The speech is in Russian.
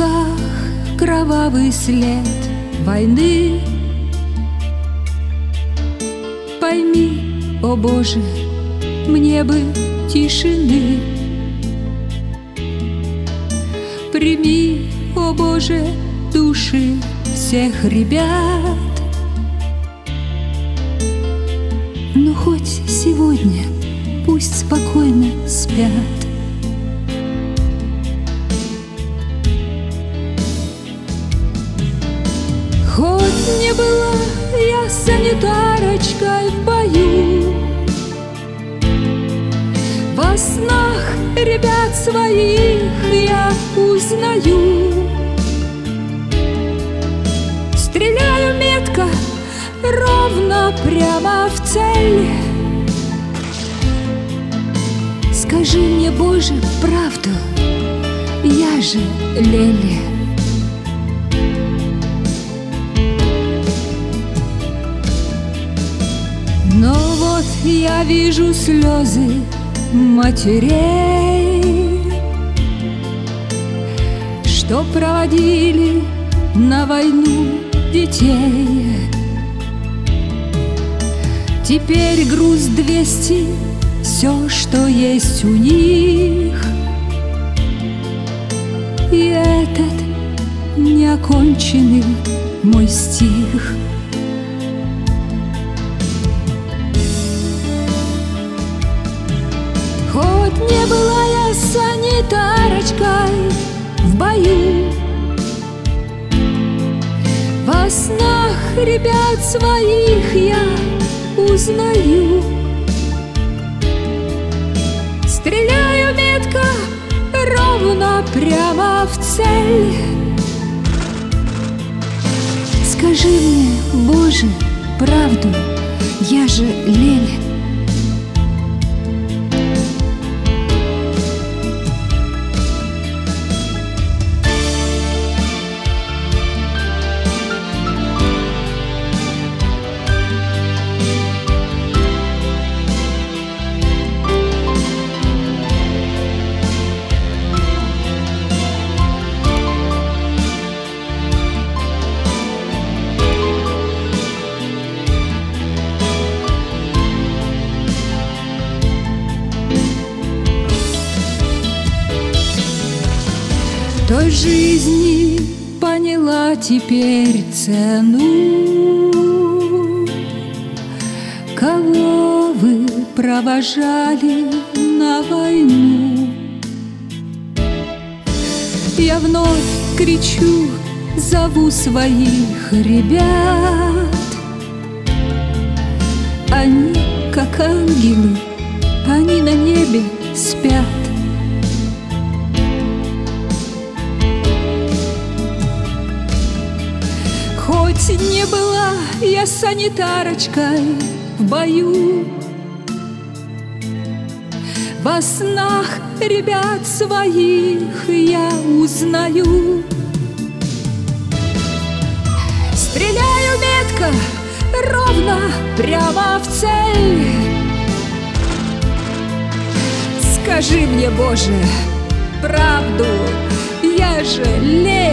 щеках кровавый след войны. Пойми, о Боже, мне бы тишины. Прими, о Боже, души всех ребят. Но хоть сегодня пусть спокойно спят. Хоть не была я санитарочкой в бою, во снах ребят своих я узнаю. Стреляю метко, ровно прямо в цель. Скажи мне, Боже, правду, я же Леля. Но вот я вижу слезы матерей, что проводили на войну детей. Теперь груз 200, все, что есть у них. И этот неоконченный мой стих. Хоть не была я санитарочкой в бою, во снах ребят своих я узнаю. Стреляю метко, ровно прямо в цель. Скажи мне, Боже, правду, я же Леля. Той жизни поняла теперь цену. Кого вы провожали на войну? Я вновь кричу, зову своих ребят. Они, как ангелы, они на небе спят. Хоть не была я санитарочкой в бою, во снах ребят своих я узнаю. Стреляю метко, ровно прямо в цель. Скажи мне, Боже, правду, я же Леля.